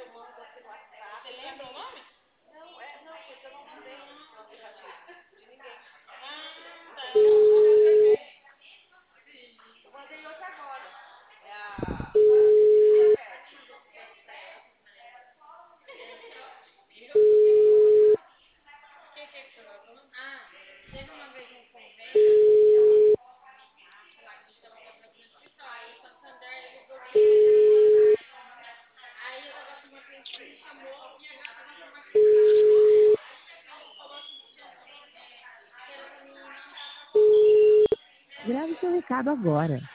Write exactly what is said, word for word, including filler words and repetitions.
Você lembra o nome? Não, é, não, porque eu não mandei no aplicativo de ninguém. Ah, tá. Eu não mandei. Eu mandei outra agora. É a O que, que é que você estava falando? Ah, teve uma vez um convênio lá que a gente estava fazendo aqui no escritório. O Santander ligou pra mim. Aí eu tava com uma cliente que me chamou e a gata tava machucada. Ela falou assim que tinha que era pra mim mandar pra volta. Grave seu recado agora.